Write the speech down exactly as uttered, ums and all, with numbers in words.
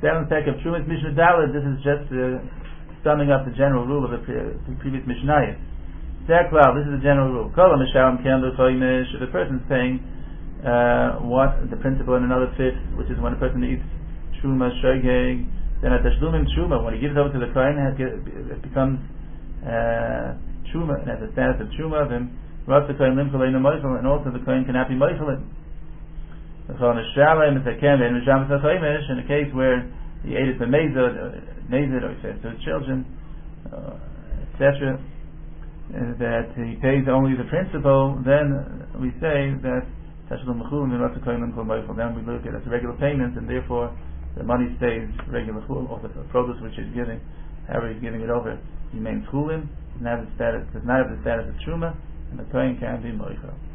Seventh Pek of Trumas Mishnah Daled. This is just uh, summing up the general rule of the, pre- the previous Mishnayos. Well, this is the general rule. Kol HaMishalem Ken L'Choymish. If a person's paying uh, what the principal in another fifth, which is when a person eats Truma Shogeg, then at Tashlumim Truma, when he gives it over to the Kohen, it becomes uh, Truma, it has the status of Truma of him. And also the Kohen cannot be Moichelim. In a case where he ate it for Mezid, Mezid, or he fed to his children, uh, et cetera, that he pays only the principal, then we say that Tashlum Mechul and Ratzah Kohen Limchol Moichel. Then we look at it as a regular payment, and therefore the money stays regular chul, or the produce which he's giving, however he's giving it over, remains chulin, does not have the status, does not have the status of truma, and the Kohen can be Moichel.